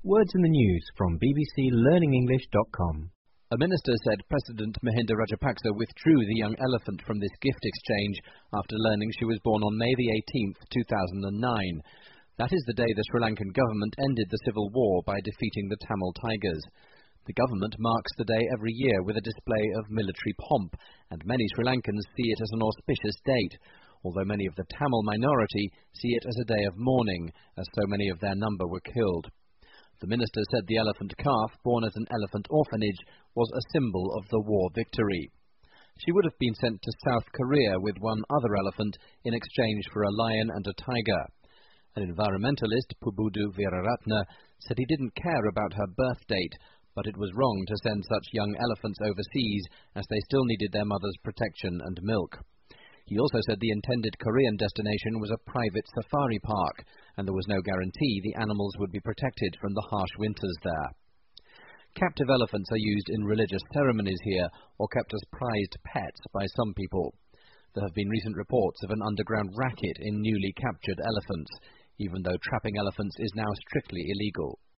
Words in the news from bbclearningenglish.com. A minister said President Mahinda Rajapaksa withdrew the young elephant from this gift exchange after learning she was born on May the 18th, 2009. That is the day the Sri Lankan government ended the civil war by defeating the Tamil Tigers. The government marks the day every year with a display of military pomp, and many Sri Lankans see it as an auspicious date, although many of the Tamil minority see it as a day of mourning, as so many of their number were killed. The minister said the elephant calf, born at an elephant orphanage, was a symbol of the war victory. She would have been sent to South Korea with one other elephant in exchange for a lion and a tiger. An environmentalist, Pubudu Viraratna, said he didn't care about her birth date, but it was wrong to send such young elephants overseas, as they still needed their mother's protection and milk. He also said the intended Korean destination was a private safari park, and there was no guarantee the animals would be protected from the harsh winters there. Captive elephants are used in religious ceremonies here, or kept as prized pets by some people. There have been recent reports of an underground racket in newly captured elephants, even though trapping elephants is now strictly illegal.